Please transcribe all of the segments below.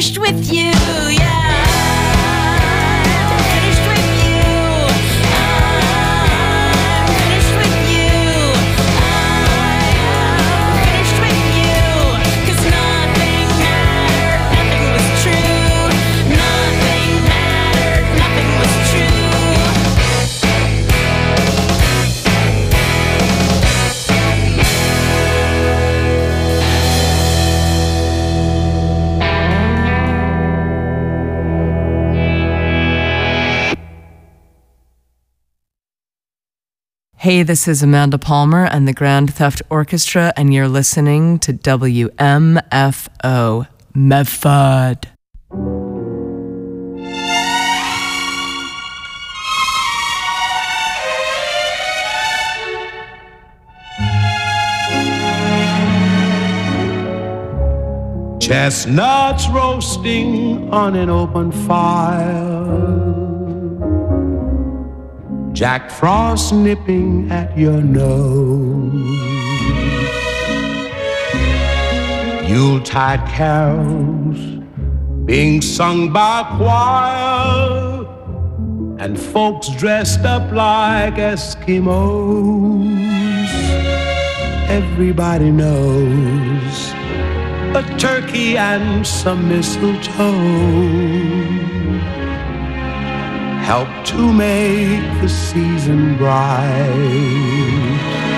finished with you, yeah. Hey, this is Amanda Palmer and the Grand Theft Orchestra, and you're listening to WMFO Medford. Chestnuts roasting on an open fire, Jack Frost nipping at your nose, Yuletide carols being sung by choir, and folks dressed up like Eskimos. Everybody knows a turkey and some mistletoe help to make the season bright.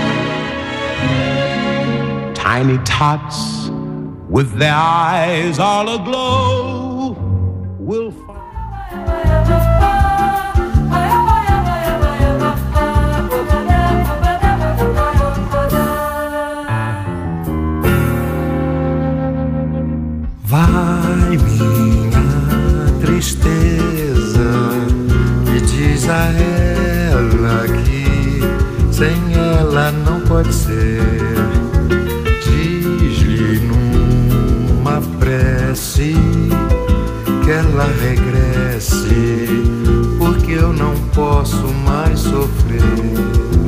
Tiny tots with their eyes all aglow will vai minha tristeza, diz a ela que sem ela não pode ser. Diz-lhe numa prece que ela regresse, porque eu não posso mais sofrer.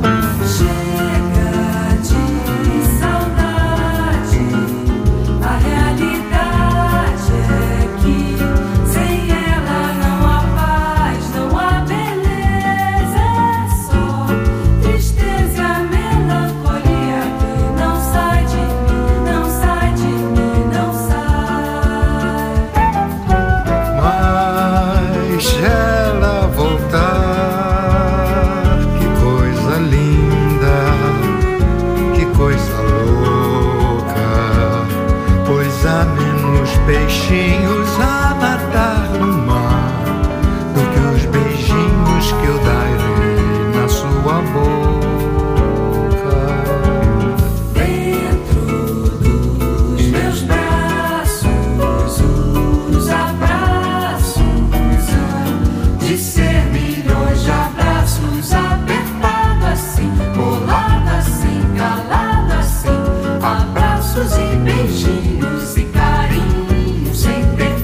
Peixinhos a nadar no mar do que os beijinhos que eu darei na sua boca. Dentro dos meus braços, os abraços de ser milhões de abraços, apertado assim, colado assim, calado assim, abraços e beijinhos e carinho. Sem ter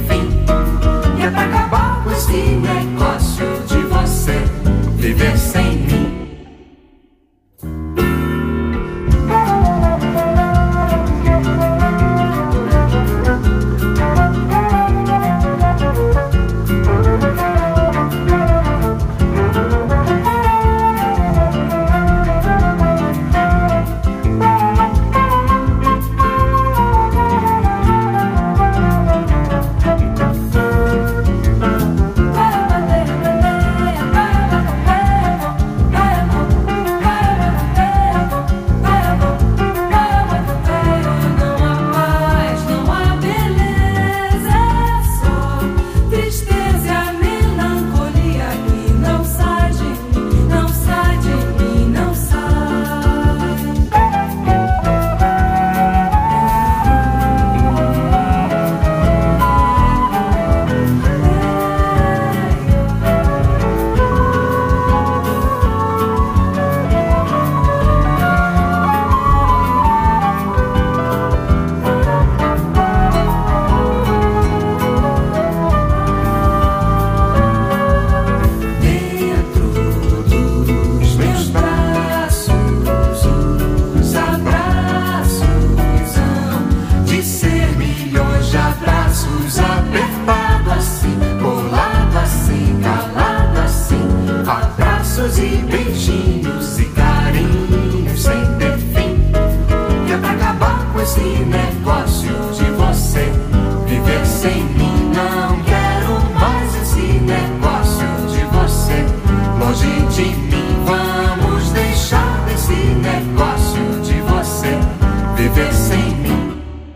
sem mim. Não quero mais esse negócio de você longe de mim. Vamos deixar desse negócio de você viver sem mim.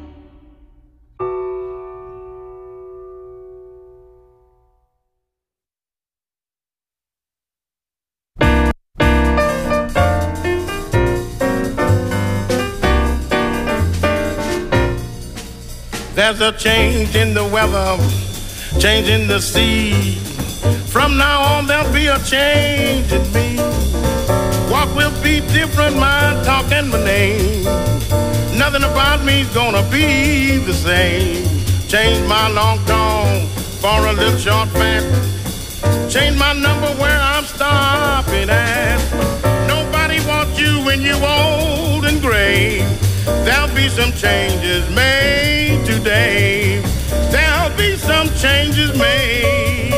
There's a change in the weather, change in the sea. From now on there'll be a change in me. Walk will be different, my talk and my name. Nothing about me's gonna be the same. Change my long tone for a little short fat. Change my number where I'm stopping at. Nobody wants you when you're old and gray. There'll be some changes made today. There'll be some changes made.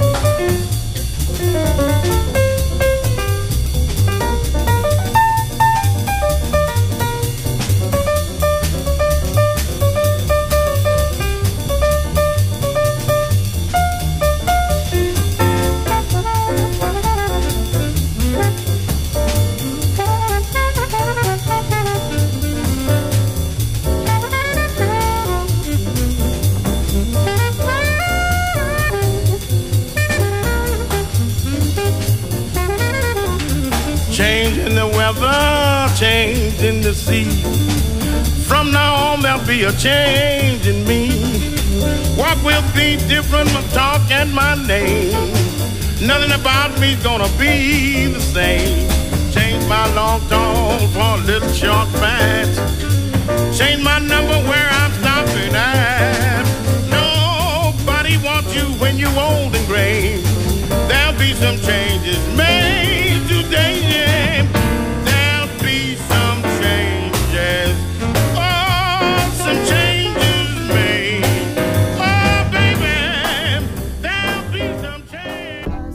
Change in the weather, change in the sea. From now on there'll be a change in me. Walk will be different, my talk and my name. Nothing about me's gonna be the same. Change my long tone for a little short fast. Change my number where I'm stopping at. Nobody wants you when you're old and gray. There'll be some changes made today, yeah. There'll be some changes. Oh, some changes made. Oh, baby, there'll be some changes.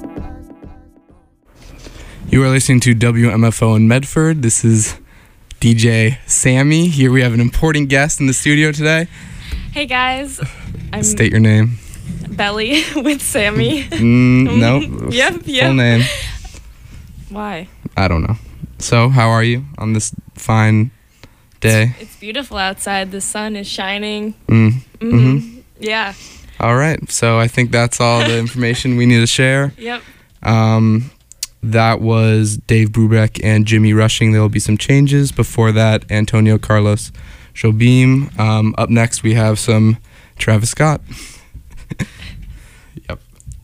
You are listening to WMFO in Medford. This is DJ Sammy. Here we have an important guest in the studio today. Hey guys, I'm State your name. Belly with Sammy. No. Yep. Full name. Why? I don't know. So, how are you on this fine day? It's beautiful outside. The sun is shining. Yeah. All right. So, I think that's all the information we need to share. Yep. That was Dave Brubeck and Jimmy Rushing. There will be some changes. Before that, Antonio Carlos Jobim. Up next, we have some Travis Scott. Yep.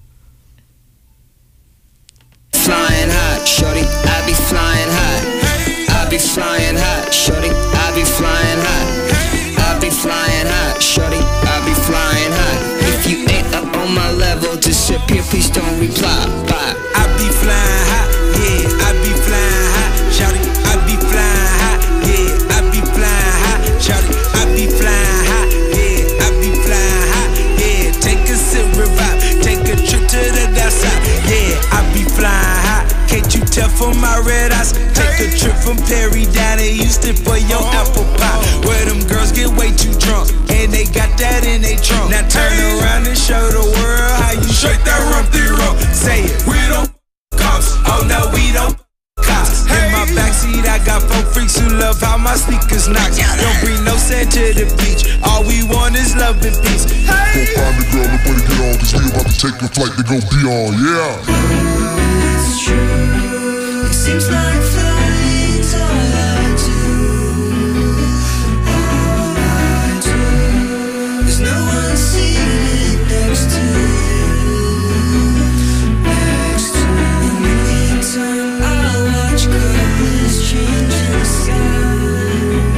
Flying high, shorty, I be flying high. I be flying high, shorty, I be flying high. I be flying high, shorty, I be flying high. If you ain't up on my level, disappear, please don't reply. Bye. I be flying high, yeah, I be flying high, shorty, I be flying high, yeah, I be flying high, shorty, I be flying high, yeah, I be flying high, yeah. Take a sip, revive, take a trip to the dark side, yeah, I be flying high. Can't you tell from my red eyes? Take a trip from Perry down to Houston for your apple pie. Where them girls get way too drunk, and they got that in they trunk. Now turn around and show the world how you shake that rumpty rump. Say it, we don't cops, oh no we don't cops. In my backseat I got 4 freaks who love how my sneakers knock. Don't bring no sand to the beach, all we want is love and peace. Go find the girl and put it on, cause we about to take a flight to go beyond, yeah. It's true, it seems like flying's all I do. All I do. There's no one seated next to you. Next to you. In the meantime, I'll watch colors change in the sky.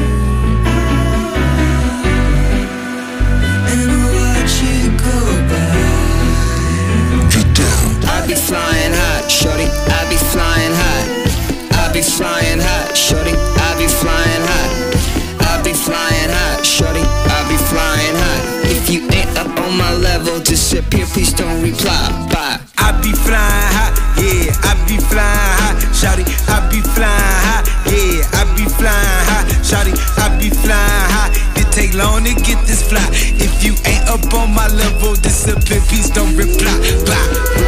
And watch it go by. Get down. I be flying high, shorty, I be flying high. I be flying high, shorty, I be flying high. I be flying high, shorty, I be flying high. If you ain't up on my level, disappear, please don't reply. Bye. I be flying high, yeah, I be flying high, shawty, I be flying high, yeah, I be flying high, shawty, I be flying high. It take long to get this fly. If you ain't up up on my level, disappear, please don't reply. Bye.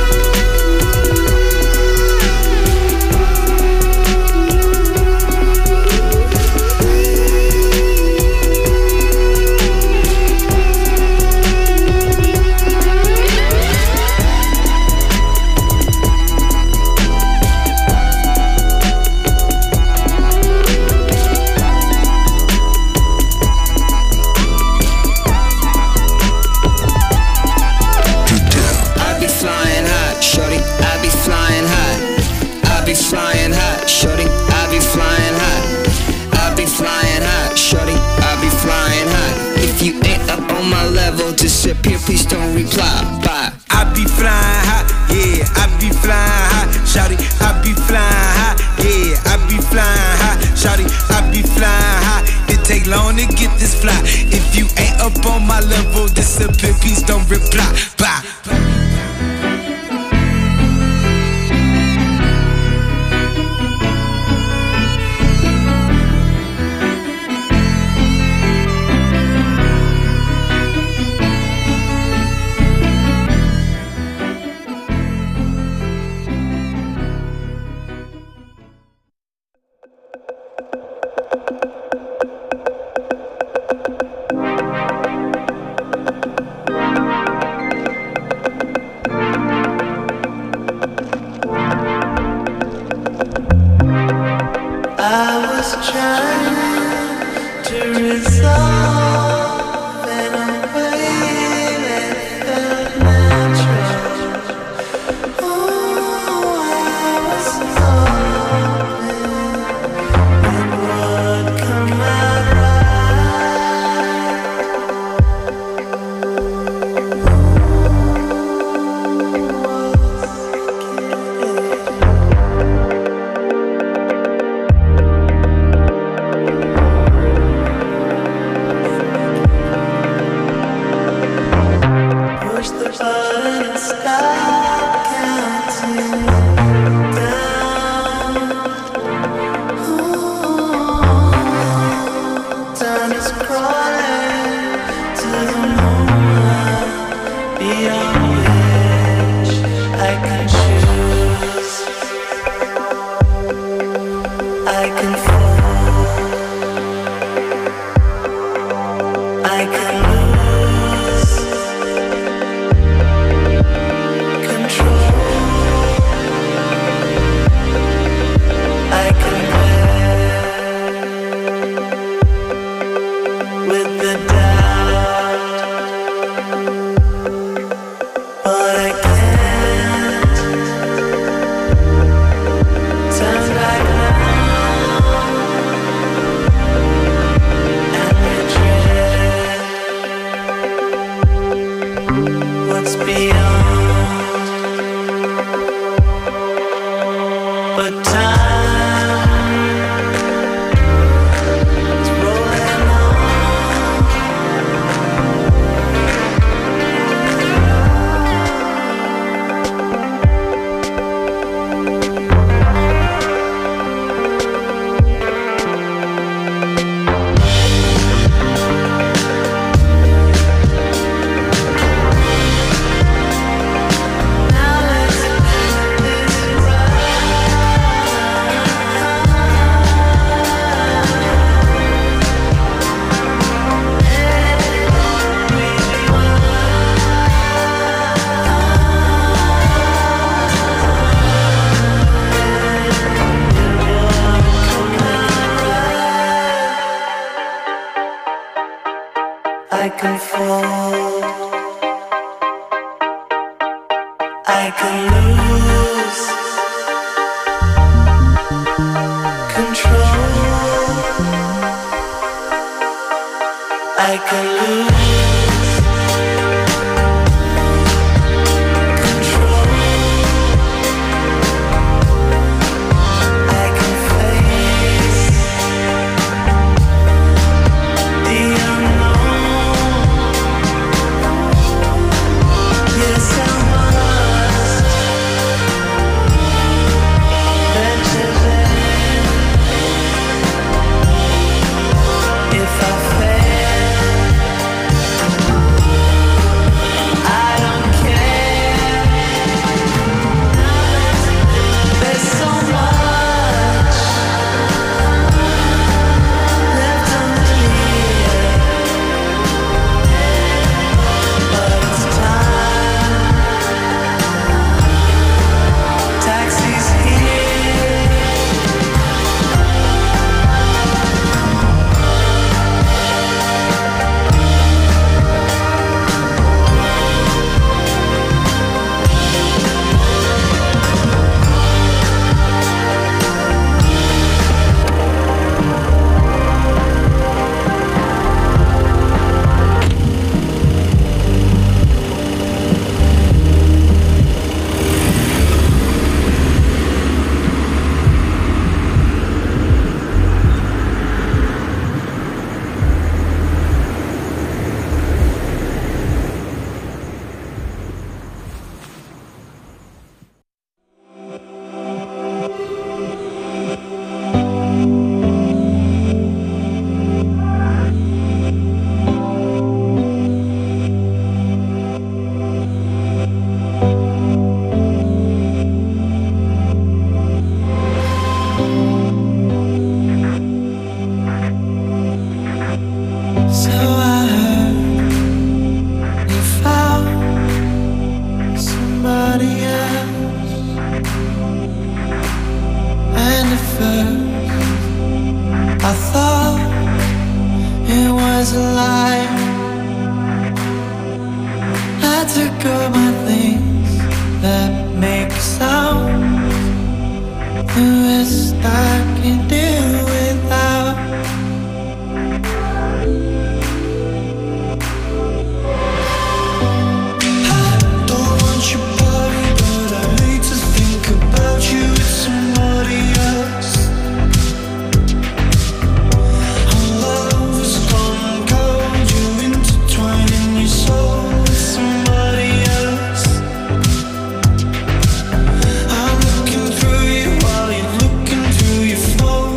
Disappear, please don't reply. Bye. I be flying high, yeah, I be flying high. Shawty, I be flying high, yeah, I be flying high. Shawty, I be flying high. It take long to get this fly. If you ain't up on my level, disappear, please don't reply. Bye. Yes, I must pack up my things that make sound. The rest I can do without. I don't want your body, but I hate to think about you with somebody else. Our love has gone cold, you intertwining your soul with somebody else. I'm looking through you while you're looking through your phone.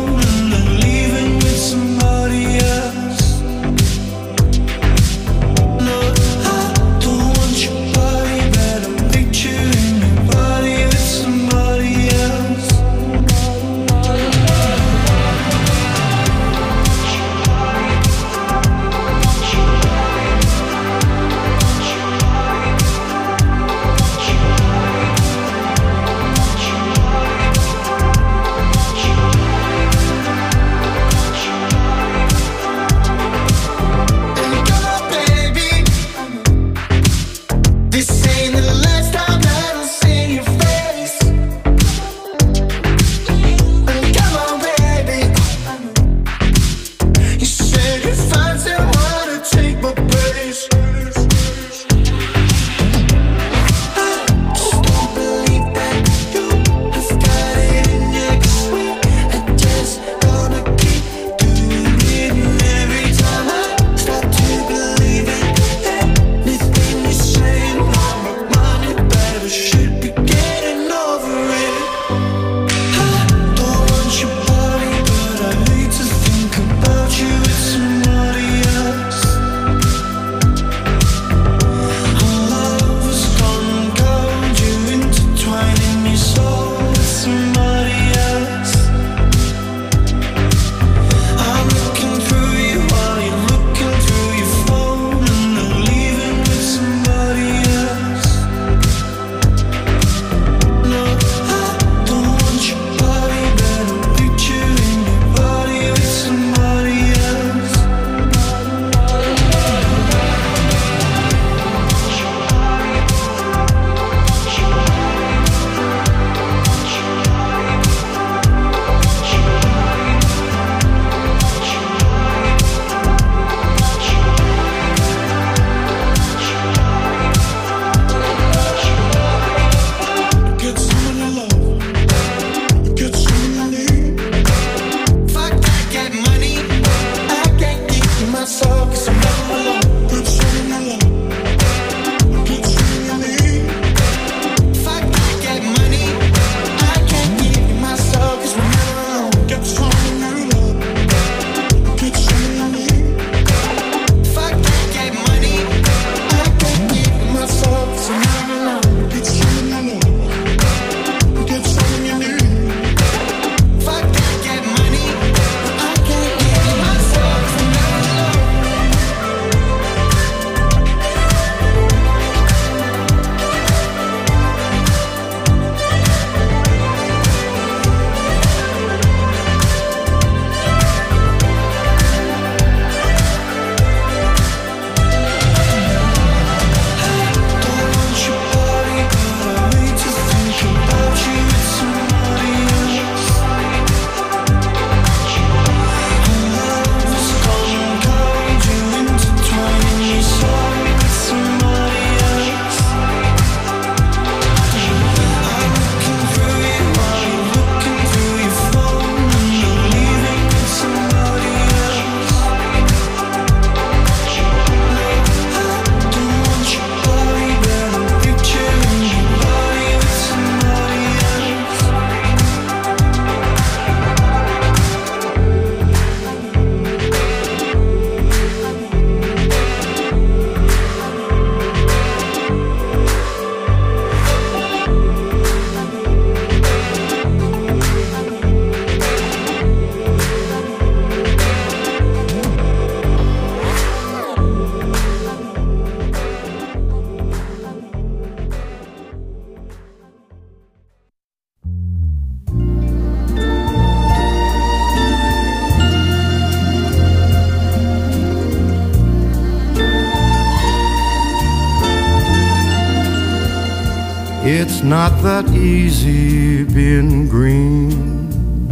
It's not that easy being green,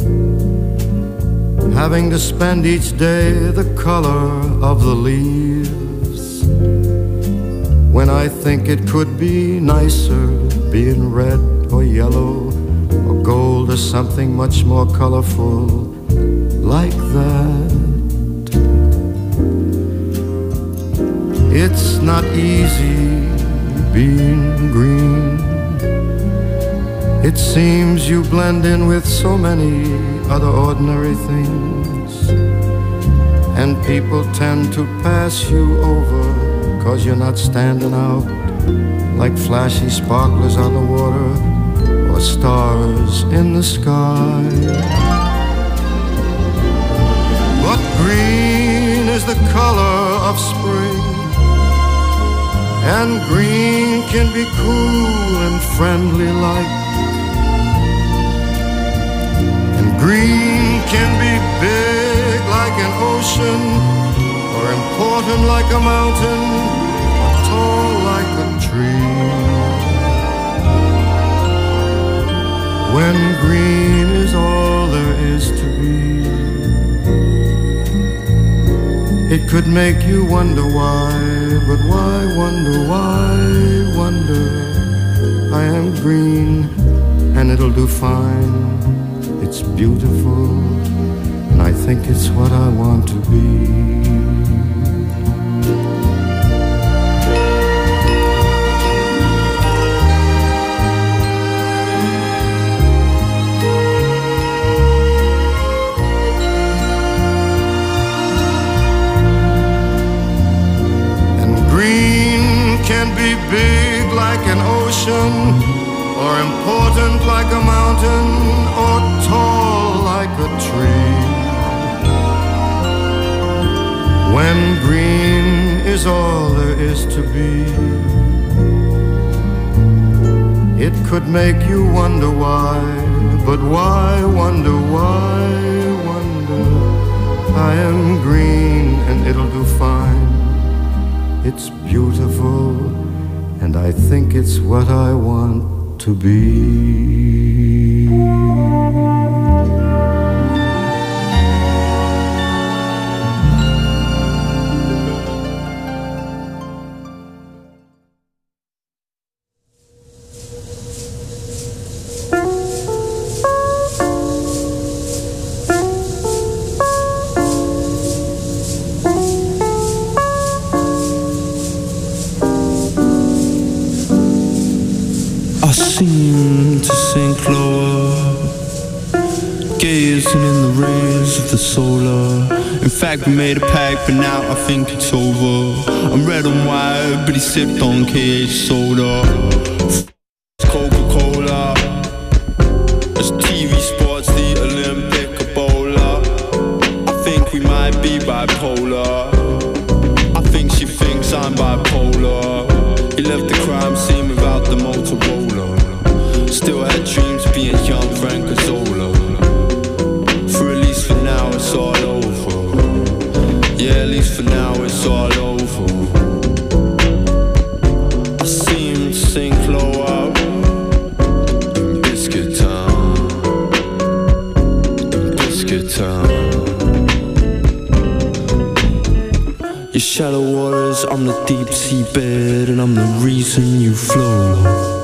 having to spend each day the color of the leaves, when I think it could be nicer being red or yellow or gold or something much more colorful like that. It's not easy being green. It seems you blend in with so many other ordinary things, and people tend to pass you over 'cause you're not standing out like flashy sparklers on the water or stars in the sky. But green is the color of spring, and green can be cool and friendly like, and green can be big like an ocean, or important like a mountain, or tall like a tree. When green is all there is to be, it could make you wonder why, but why wonder, why wonder? I am green and it'll do fine. It's beautiful and I think it's what I want to be. Can be big like an ocean, or important like a mountain, or tall like a tree. When green is all there is to be, it could make you wonder why, but why wonder, why wonder? I am green and it'll do fine. It's beautiful, and I think it's what I want to be. I seem to sink lower, gazing in the rays of the solar. In fact, we made a pact, but now I think it's over. I'm red and white, but he sipped on KH soda. Coca-Cola, as TV sports, the Olympic Ebola. I think we might be bipolar. I think she thinks I'm bipolar. He left the crime scene without the Motorola. Still had dreams of being young Frank Azzola. For at least for now it's all over. Yeah, at least for now it's all over. I see him sink low up in Biscuit Town, in Biscuit Town. Your shallow waters, I'm the deep sea bed, and I'm the reason you flow.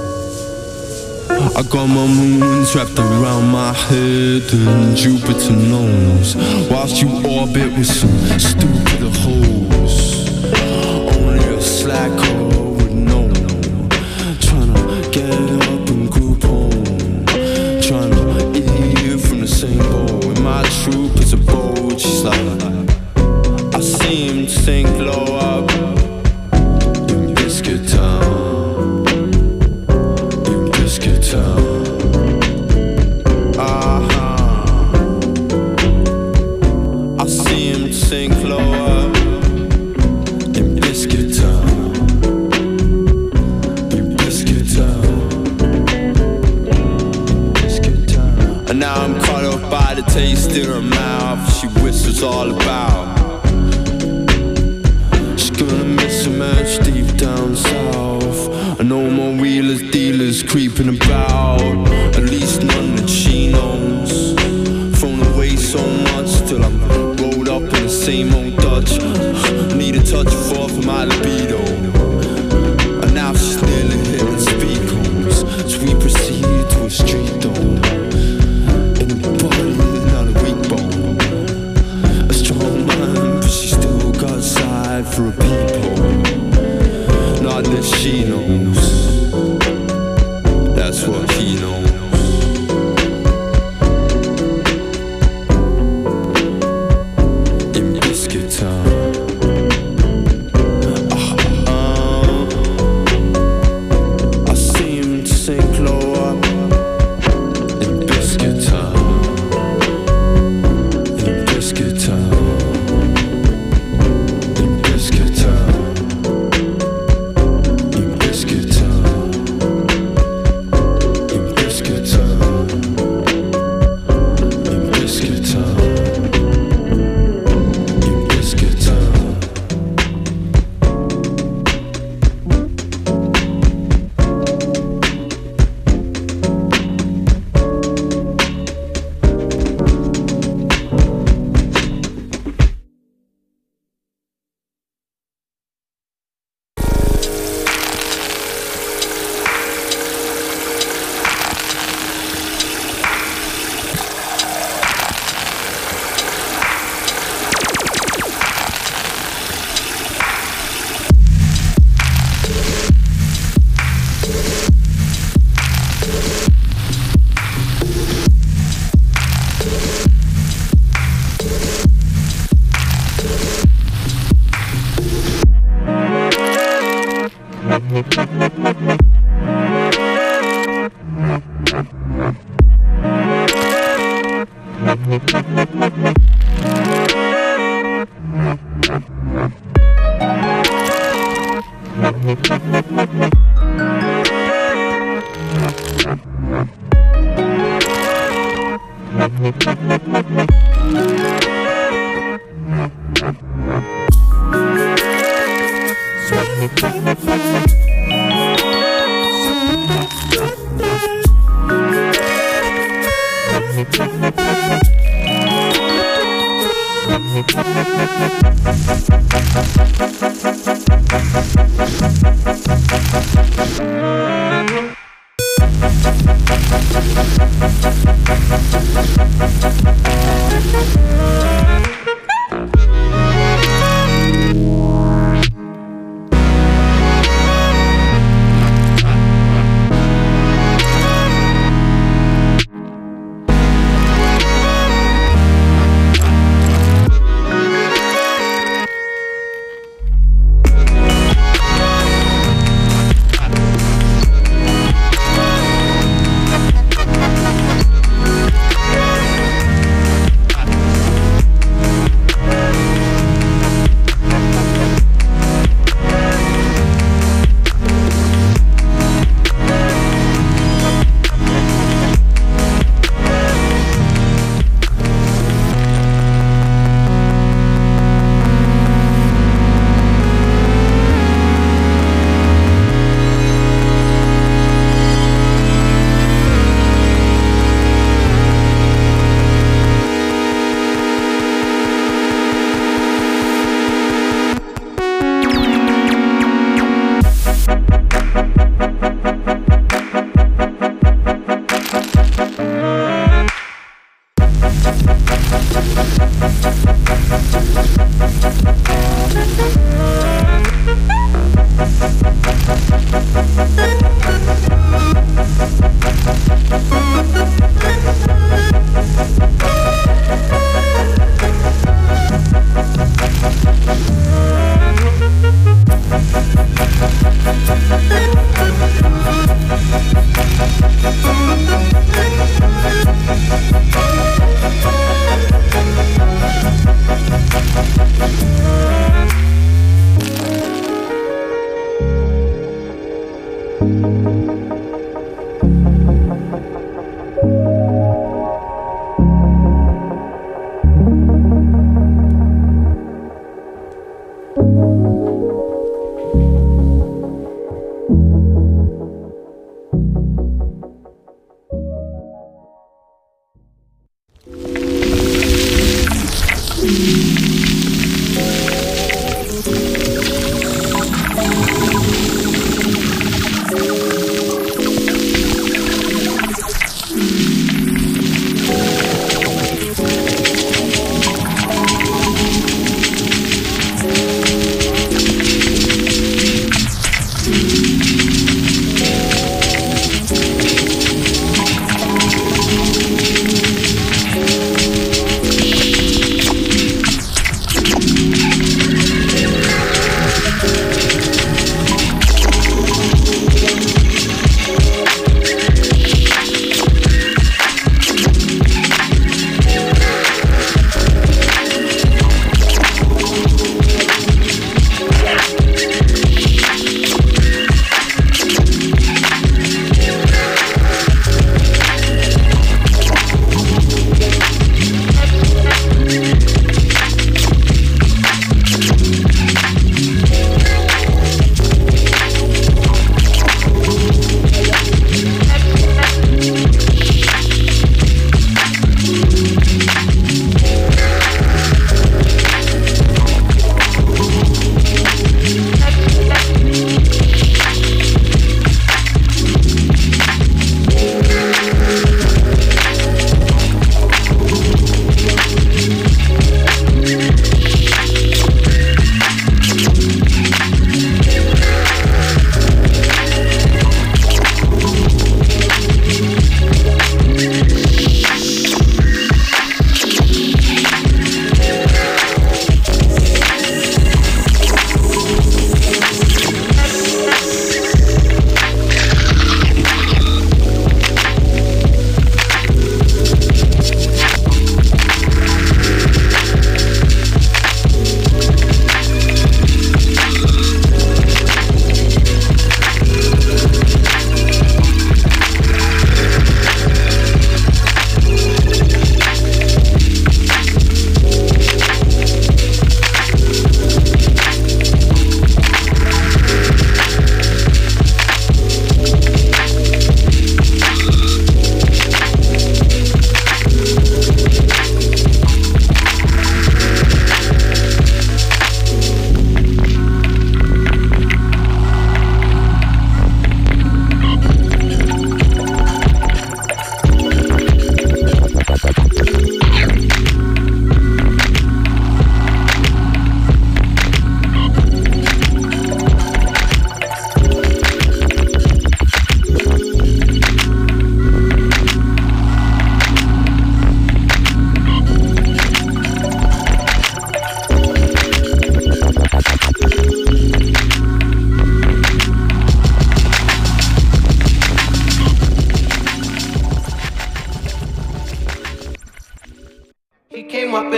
I got my moons wrapped around my head, and Jupiter knows, whilst you orbit with some stupider hoes. Only a slacker would know, tryna get up and group home, tryna eat from the same bowl. And my troop is a boat, she's like, I see him sink low up in Biscuit Town, in Biscuit Town. I see him sink low up in Biscuit Town, in Biscuit Town, Biscuit Town. And now I'm caught up by the taste in her mouth. She whispers all about gonna miss a match deep down south. And no more wheelers, dealers niggas creeping about, at least none that she knows. Thrown away so much till I'm rolled up in the same old Dutch. Need a touch of off of my libido, and now she's nearly hitting speed cones. So we proceed to a street door, in a body, not a weak bone. A strong man, but she still got side for a peephole. Not that she knows, that's what he knows. In Biscuit Town, I see him to St. Cloud. In Biscuit Town, in Biscuit Town, in Biscuit Town, in Biscuit Town, in Biscuit Town, in Biscuit Town, in Biscuit Town.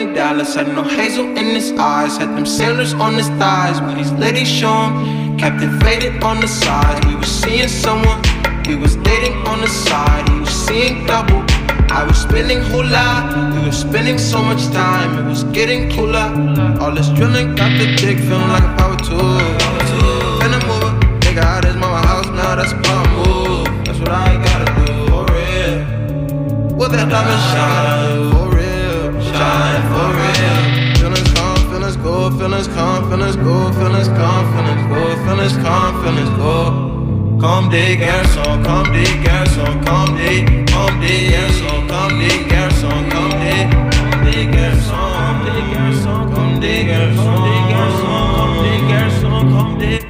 in Dallas. Had no hazel in his eyes, had them sailors on his thighs. When these ladies show him, Captain Faded on the sides. We was seeing someone, we was dating on the side. He was seeing double, I was spending hula. We were spending so much time, it was getting cooler. All this drilling got the dick feeling like a power tool. And I'm over, nigga out his mama house now, that's a power move. That's what I gotta do, for real. With that diamond shine, for real, shine for real. Feelings come, feelings go, feelings come, feelings go, feelings come, feelings go, feelings come, feelings go. Comme des garçons, comme des garçons, comme des garçons, comme des garçons, comme des garçons, comme des garçons, comme des garçons, comme des garçons, comme des.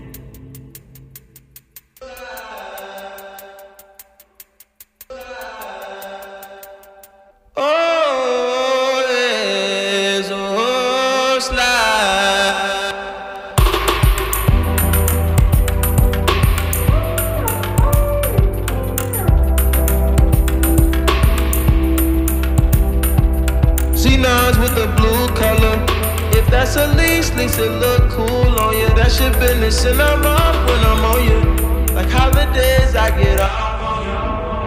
Oh, les os slide. C9s with the blue color. If that's a lease it look cool on you. That shit business and I'm off when I'm on you. Like holidays, I get off on you.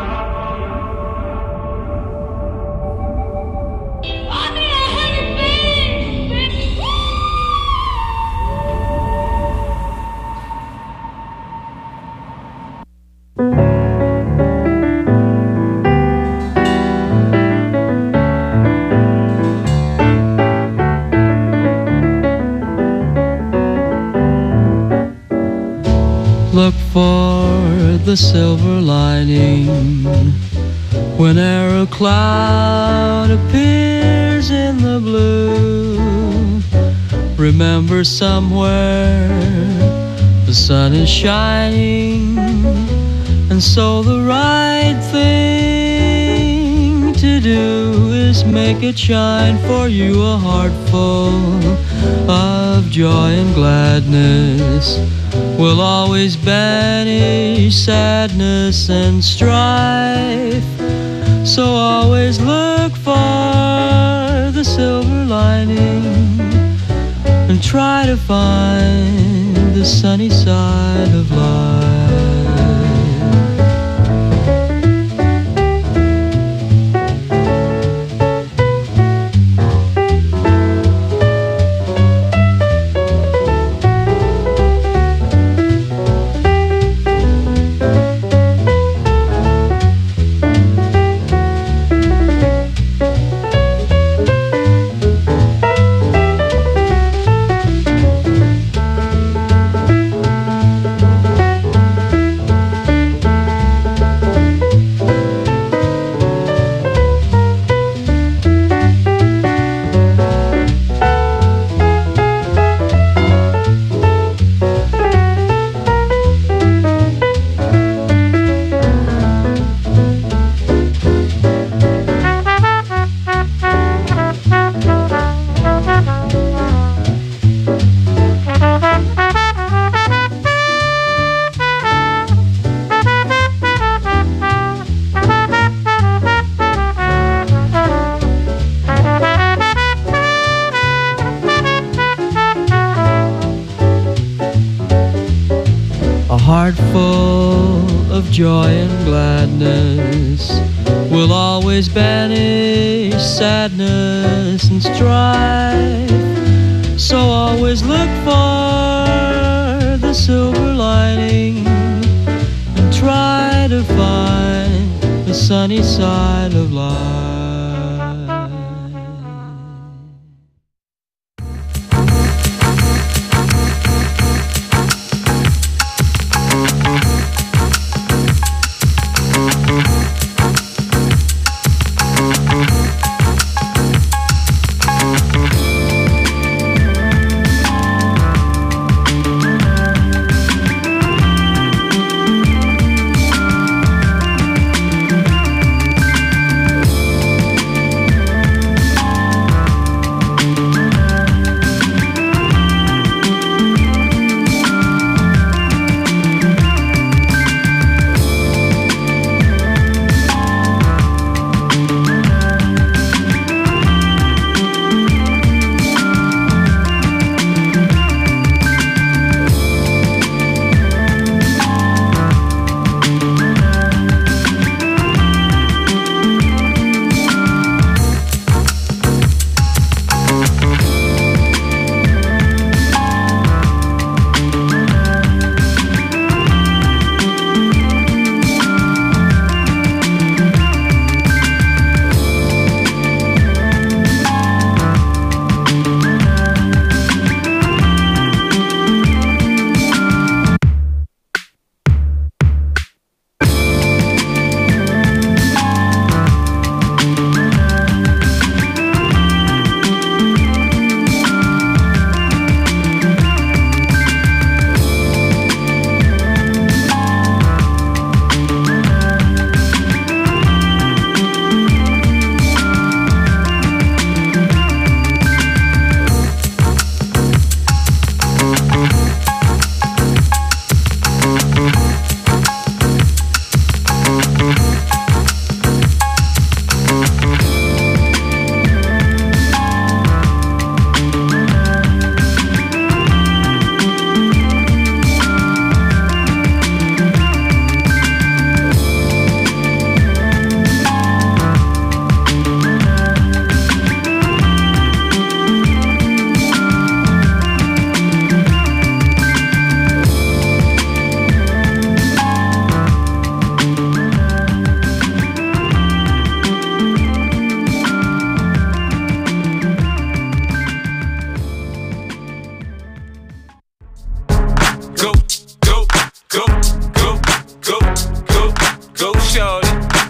Look for the silver lining whene'er a cloud appears in the blue. Remember somewhere the sun is shining, and so the right thing to do is make it shine for you. A heart full of joy and gladness will always banish sadness and strife. So always look for the silver lining and try to find the sunny side of life. Heart full of joy and gladness will always banish sadness and strife. So always look for the silver lining and try to find the sunny side of life.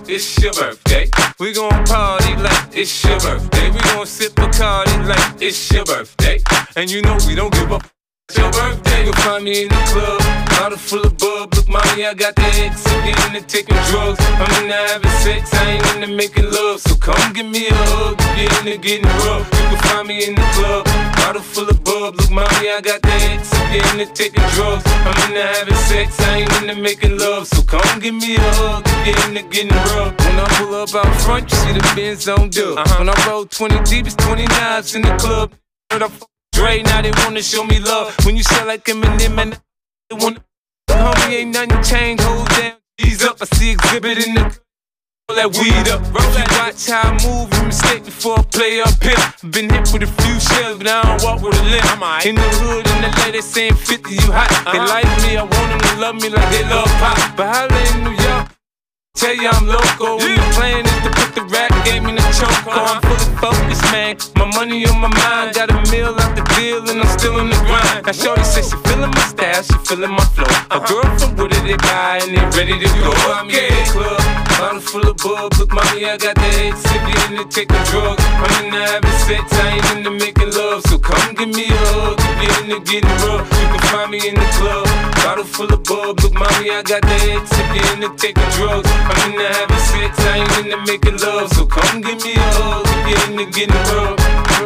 it's your birthday. We gon' party like it's your birthday. We gon' sip Bacardi like it's your birthday. And you know we don't give up. It's your birthday. You'll find me in the club, bottle full of bub. Look, mommy, I got the X. I'm into taking drugs. I'm into having sex. I ain't into making love. So come give me a hug. Get into getting rough. You can find me in the club, bottle full of bub. Look, mommy, I got the X. I'm into taking drugs. I'm into having sex. I ain't into making love. So come give me a hug. Get into getting rough. When I pull up out front, you see the Benz on dub. When I roll 20 deep, it's 20 knives in the club. Dre, now they wanna show me love. When you sell like Eminem, and they wanna, homie, ain't nothing changed. Hold down, G's up. I see exhibit in the roll that weed up. Roll that, watch how I move. You mistake before I play up here. Been hit with a few shells, but I don't walk with a limp. In the hood, in the lady saying 50, you hot. They like me, I want them to love me like they love pop. But holla in New York, tell you I'm loco. When the plan is to put the rap game in the choke. I'm fully focused, man. My money on my mind. Got a meal out the deal and I'm still in the grind. Now shorty says she feeling my style, she feeling my flow. A girl from Wooded, they buy and they ready to go. I'm in the club, bottle full of bub. Look, mommy, I got the X. If you into taking drugs, I'm into having sex. I ain't into making love. So come give me a hug. If you into getting rough, you can find me in the club, bottle full of bub. Look, mommy, I got the X. If you into taking drugs, I'm into having sex. I ain't into making love. So come give me a hug. If you into getting rough.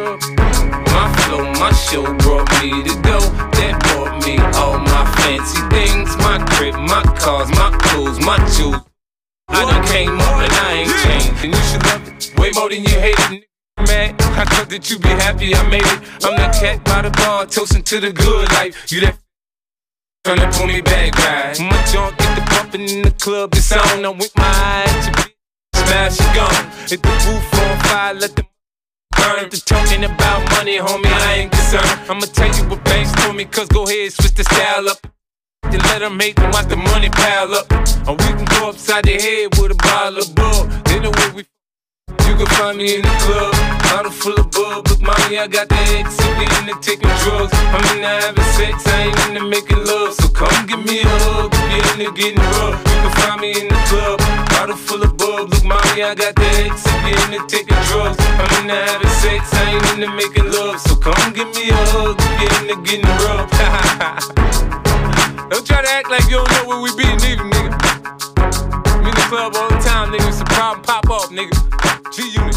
My flow, my show brought me to go. That brought me all my fancy things. My crib, my cars, my clothes, my jewels. I done came up and I ain't changed. And you should love it way more than you hate it, man. I thought that you be happy I made it. I'm that cat by the bar, toasting to the good life. You that tryna pull me back, right? My junk get the bumping in the club, it's on. I'm with my eyes, your bitch, smash, she gone. Hit the roof on fire, let the burn. The talking about money, homie, I ain't concerned. I'ma tell you what banks told me, cause go ahead, switch the style up. Then let them hate them, watch the money pile up. Or we can go upside the head with a bottle of bub. Then the way we you can find me in the club, bottle full of bub. Look, mommy, I got the X. If you into taking drugs, I'm into having sex. I ain't into making love. So come give me a hug. If you into getting rough, you can find me in the club, bottle full of bub. Look, mommy, I got the X. If you into taking drugs, I'm into having sex. I ain't into making love. So come give me a hug. If you into getting rough. Don't try to act like you don't know where we be, neither, nigga. I'm in the club all the time, nigga. It's a problem, pop off, nigga. G-Unit.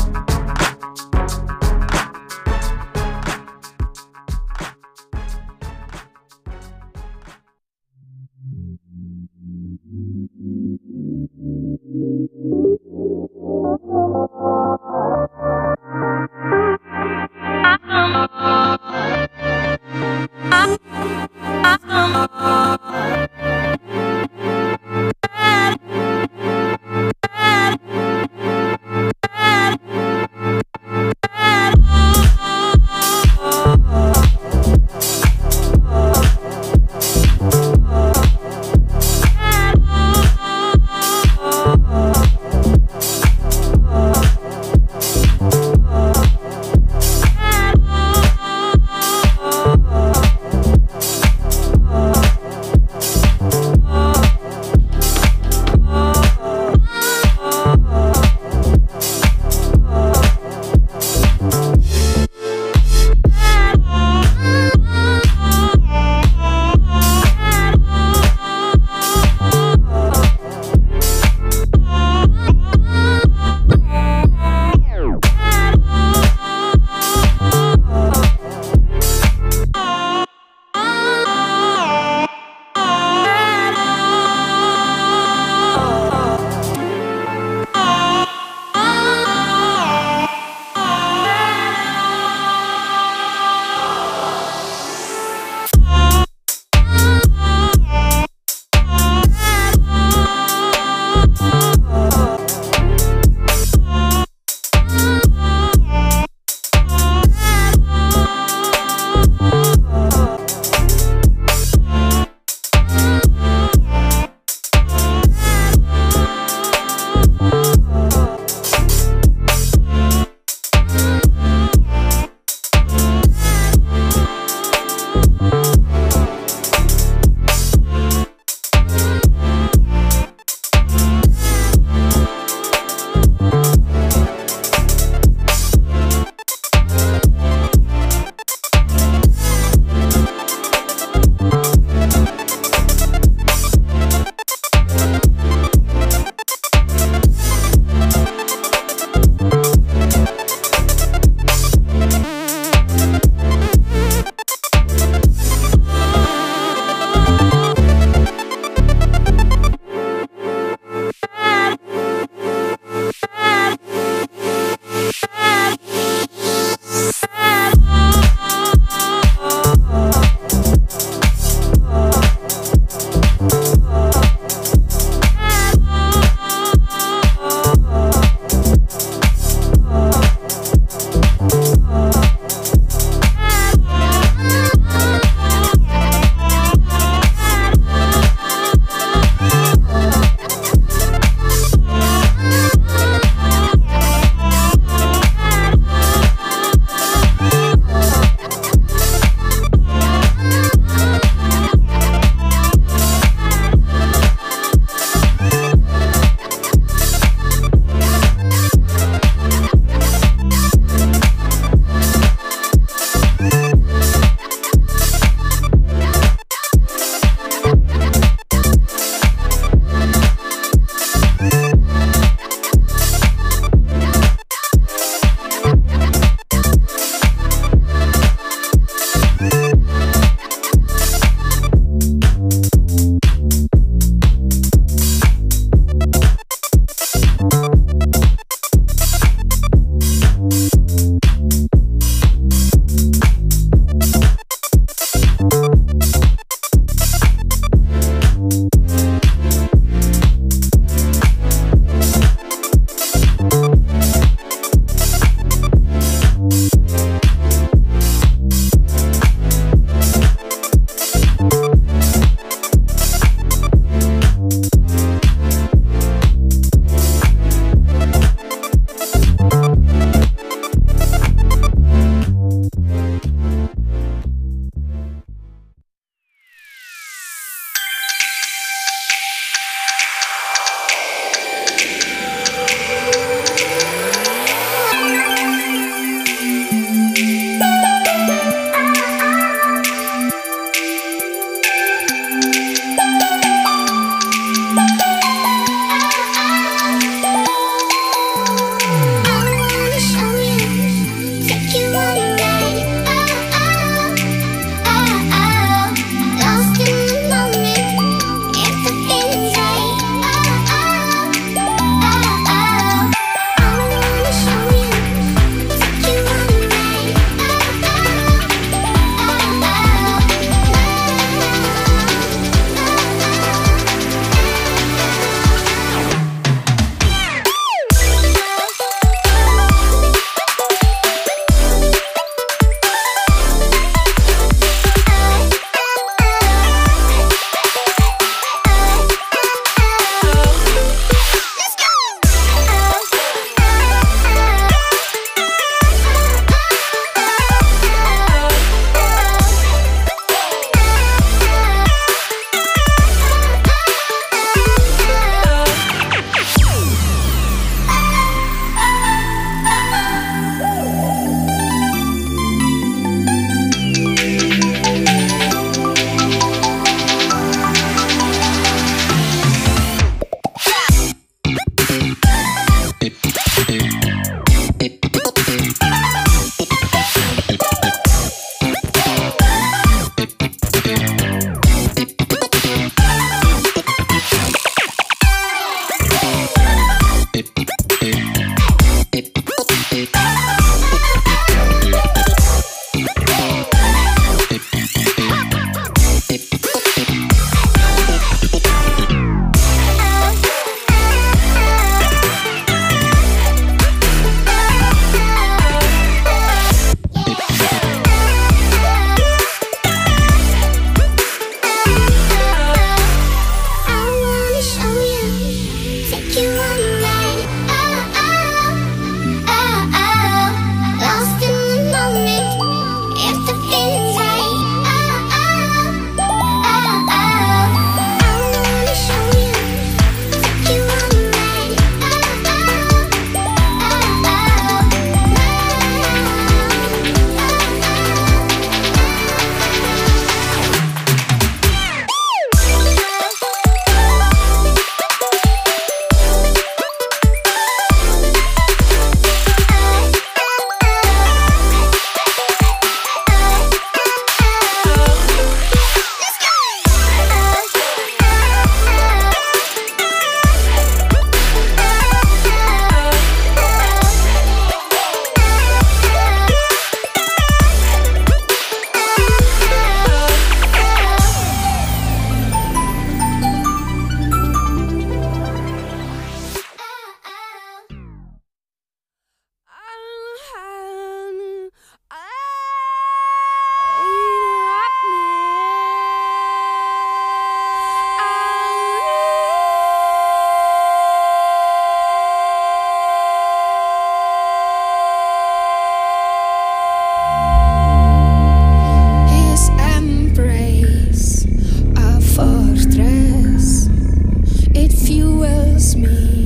me.